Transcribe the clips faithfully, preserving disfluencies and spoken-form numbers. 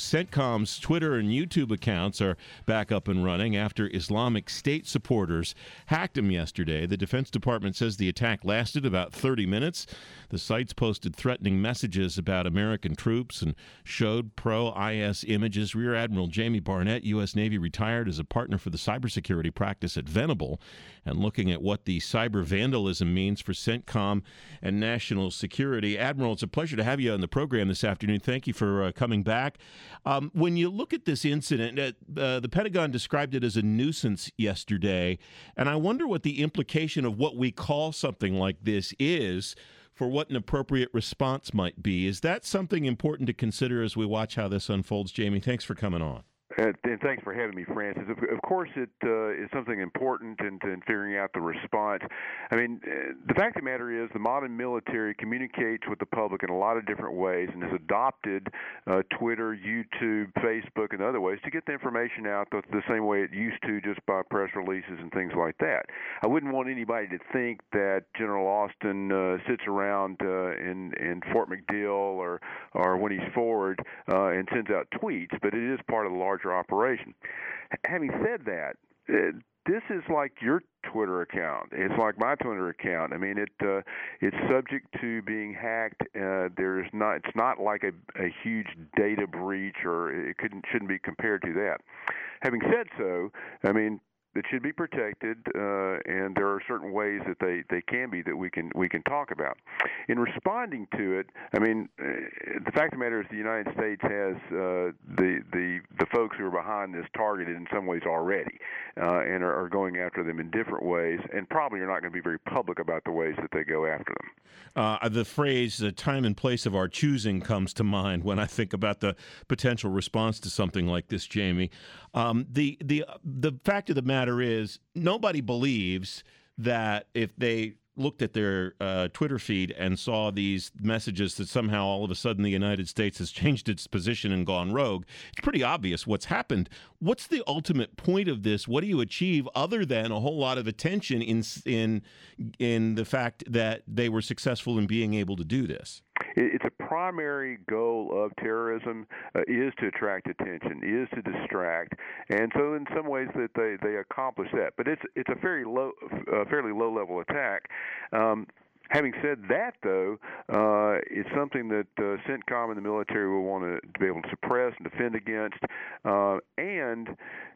CENTCOM's Twitter and YouTube accounts are back up and running after Islamic State supporters hacked them yesterday. The Defense Department says the attack lasted about thirty minutes. The sites posted threatening messages about American troops and showed pro-I S images. Rear Admiral Jamie Barnett, U S Navy retired, is a partner for the cybersecurity practice at Venable, and looking at what the cyber vandalism means for CENTCOM and national security. Admiral, it's a pleasure to have you on the program this afternoon. Thank you for uh, coming back. Um, when you look at this incident, uh, uh, the Pentagon described it as a nuisance yesterday, and I wonder what the implication of what we call something like this is for what an appropriate response might be. Is that something important to consider as we watch how this unfolds? Jamie, thanks for coming on. Uh, and thanks for having me, Francis. Of, of course, it uh, is something important in, in figuring out the response. I mean, uh, the fact of the matter is the modern military communicates with the public in a lot of different ways and has adopted uh, Twitter, YouTube, Facebook, and other ways to get the information out the, the same way it used to, just by press releases and things like that. I wouldn't want anybody to think that General Austin uh, sits around uh, in, in Fort McDill or, or when he's forward uh, and sends out tweets, but it is part of the larger operation. Having said that, uh, this is like your Twitter account. It's like my Twitter account. I mean, it uh, it's subject to being hacked. Uh, there's not. It's not like a, a huge data breach, or it couldn't shouldn't be compared to that. Having said so, I mean, it should be protected, uh, and there are certain ways that they, they can be that we can we can talk about. In responding to it, I mean, uh, the fact of the matter is the United States has uh, the the the folks who are behind this targeted in some ways already, uh, and are, are going after them in different ways, and probably are not going to be very public about the ways that they go after them. Uh, the phrase "the time and place of our choosing" comes to mind when I think about the potential response to something like this, Jamie. Um, the the the fact of the matter is nobody believes that if they looked at their uh, Twitter feed and saw these messages that somehow all of a sudden the United States has changed its position and gone rogue. It's pretty obvious what's happened. What's the ultimate point of this? What do you achieve other than a whole lot of attention in in in the fact that they were successful in being able to do this? It's a primary goal of terrorism uh, is to attract attention, is to distract, and so in some ways that they, they accomplish that. But it's it's a very low, uh, fairly low level attack. Um, Having said that, though, uh, it's something that uh, CENTCOM and the military will want to be able to suppress and defend against, uh, and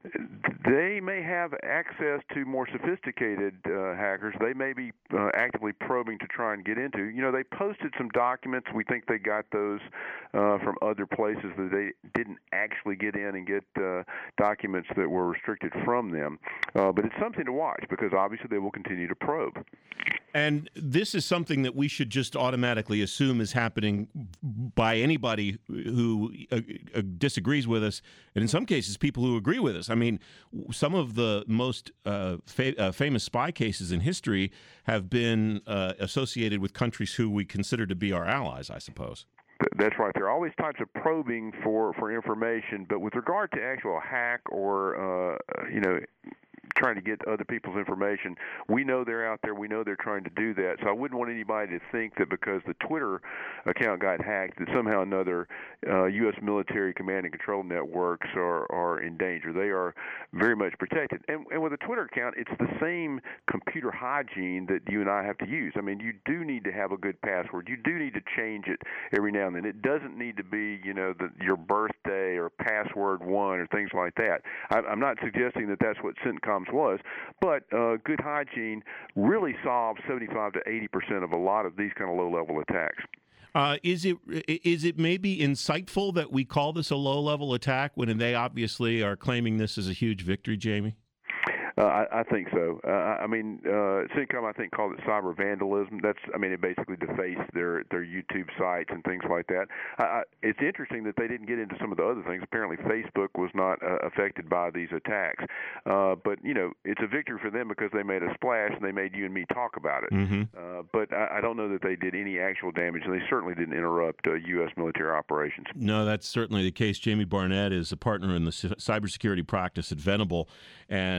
they may have access to more sophisticated uh, hackers. They may be uh, actively probing to try and get into. You know, they posted some documents. We think they got those uh, from other places that they didn't actually get in and get uh, documents that were restricted from them. Uh, but it's something to watch because obviously they will continue to probe. And this is something that we should just automatically assume is happening by anybody who uh, uh, disagrees with us, and in some cases, people who agree with us. I mean, some of the most uh, fa- uh, famous spy cases in history have been uh, associated with countries who we consider to be our allies, I suppose. That's right. There are always types of probing for, for information, but with regard to actual hack or, uh, you know, trying to get other people's information, we know they're out there. We know they're trying to do that. So I wouldn't want anybody to think that because the Twitter account got hacked that somehow another uh, U S military command and control networks are, are in danger. They are very much protected. And, and with a Twitter account, it's the same computer hygiene that you and I have to use. I mean, you do need to have a good password. You do need to change it every now and then. It doesn't need to be, you know, the, your birthday or password one or things like that. I, I'm not suggesting that that's what CENTCOM was, but uh, good hygiene really solves seventy-five to eighty percent of a lot of these kind of low-level attacks. Uh, is it is it maybe insightful that we call this a low-level attack when they obviously are claiming this as a huge victory, Jamie? Uh, I, I think so. Uh, I mean, uh, CENTCOM, I think, called it cyber vandalism. That's, I mean, it basically defaced their, their YouTube sites and things like that. I, I, it's interesting that they didn't get into some of the other things. Apparently, Facebook was not uh, affected by these attacks. Uh, but, you know, it's a victory for them because they made a splash and they made you and me talk about it. Mm-hmm. Uh, but I, I don't know that they did any actual damage, and they certainly didn't interrupt uh, U S military operations. No, that's certainly the case. Jamie Barnett is a partner in the cybersecurity practice at Venable, and uh,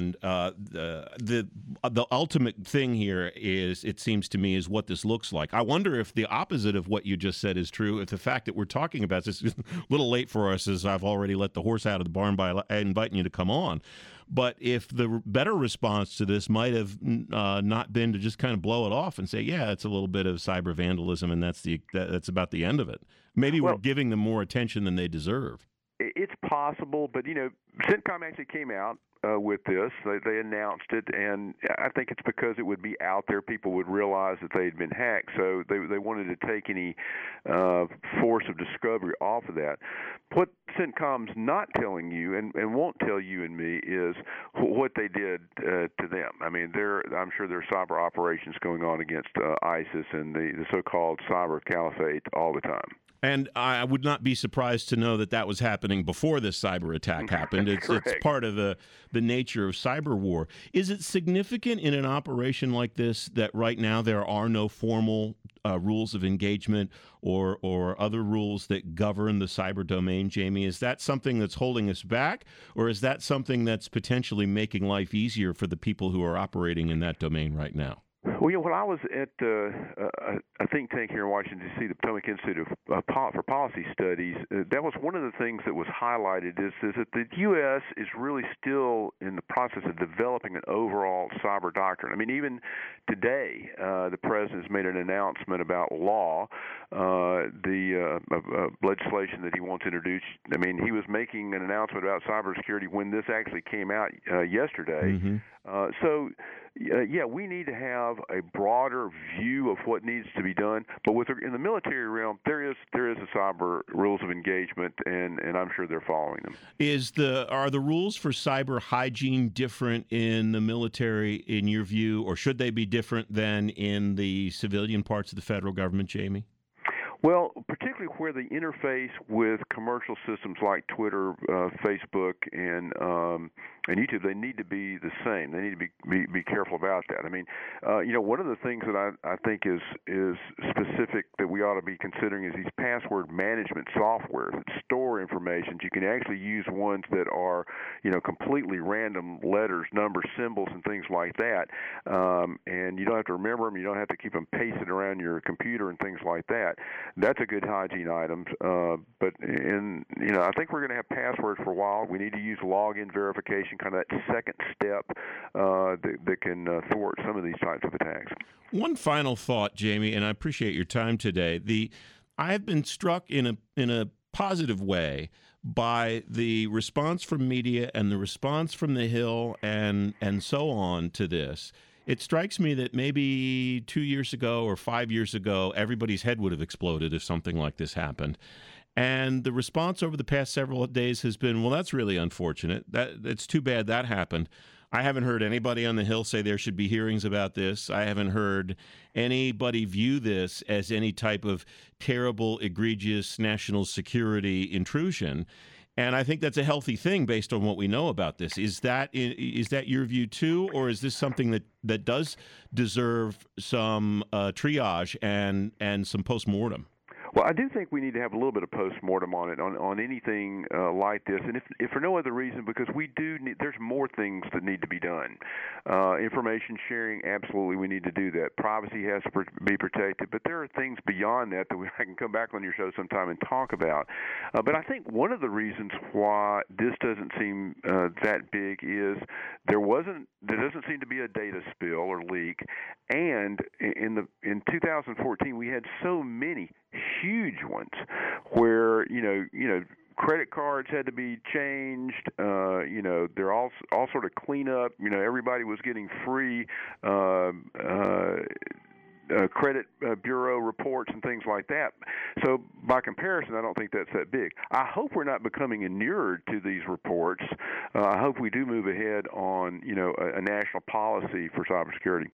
uh, the the the ultimate thing here is, it seems to me, is what this looks like. I wonder if the opposite of what you just said is true. If the fact that we're talking about this is a little late for us, as I've already let the horse out of the barn by inviting you to come on. But if the better response to this might have uh, not been to just kind of blow it off and say, yeah, it's a little bit of cyber vandalism, and that's the that, that's about the end of it. Maybe well, we're giving them more attention than they deserve. It's possible, but, you know, CENTCOM actually came out uh, with this. They, they announced it, and I think it's because it would be out there. People would realize that they had been hacked, so they they wanted to take any uh, force of discovery off of that. What CENTCOM's not telling you, and, and won't tell you and me, is what they did uh, to them. I mean, there I'm sure there are cyber operations going on against uh, ISIS and the, the so-called cyber caliphate all the time. And I would not be surprised to know that that was happening before this cyber attack happened. It's, it's part of the, the nature of cyber war. Is it significant in an operation like this that right now there are no formal uh, rules of engagement or or other rules that govern the cyber domain, Jamie? Is that something that's holding us back, or is that something that's potentially making life easier for the people who are operating in that domain right now? Well, you know, when I was at uh, a, a think tank here in Washington, D C, the Potomac Institute of, uh, po- for Policy Studies, uh, that was one of the things that was highlighted is, is that the U S is really still in the process of developing an overall cyber doctrine. I mean, even today, uh, the president has made an announcement about law, uh, the uh, uh, legislation that he wants introduced. I mean, he was making an announcement about cybersecurity when this actually came out uh, yesterday. Mm-hmm. Uh, so, uh, yeah, we need to have a broader view of what needs to be done. But with in the military realm, there is there is a cyber rules of engagement, and, and I'm sure they're following them. Is the are the rules for cyber hygiene different in the military, in your view, or should they be different than in the civilian parts of the federal government, Jamie? Well, particularly where they interface with commercial systems like Twitter, uh, Facebook, and um, and YouTube, they need to be the same. They need to be be, be careful about that. I mean, uh, you know, one of the things that I, I think is is specific that we ought to be considering is these password management software that store information. You can actually use ones that are, you know, completely random letters, numbers, symbols, and things like that. Um, and you don't have to remember them. You don't have to keep them pasted around your computer and things like that. That's a good hygiene item, uh, but in you know I think we're going to have passwords for a while. We need to use login verification, kind of that second step uh, that, that can uh, thwart some of these types of attacks. One final thought, Jamie, and I appreciate your time today. The I have been struck in a in a positive way by the response from media and the response from the Hill and and so on to this. It strikes me that maybe two years ago or five years ago, everybody's head would have exploded if something like this happened. And the response over the past several days has been, well, that's really unfortunate. That it's too bad that happened. I haven't heard anybody on the Hill say there should be hearings about this. I haven't heard anybody view this as any type of terrible, egregious national security intrusion. And I think that's a healthy thing based on what we know about this. Is that is that your view too, or is this something that, that does deserve some uh, triage and and some postmortem? Well, I do think we need to have a little bit of postmortem on it, on on anything uh, like this, and if, if for no other reason, because we do need, there's more things that need to be done. Uh, information sharing, absolutely, we need to do that. Privacy has to be protected, but there are things beyond that that we, I can come back on your show sometime and talk about. Uh, but I think one of the reasons why this doesn't seem uh, that big is there wasn't, there doesn't seem to be a data spill or leak, and in the in two thousand fourteen we had so many huge ones where you know you know credit cards had to be changed. Uh, you know they're all all sort of cleanup. You know everybody was getting free uh, uh, uh, credit uh, bureau reports and things like that. So by comparison, I don't think that's that big. I hope we're not becoming inured to these reports. Uh, I hope we do move ahead on you know a, a national policy for cybersecurity.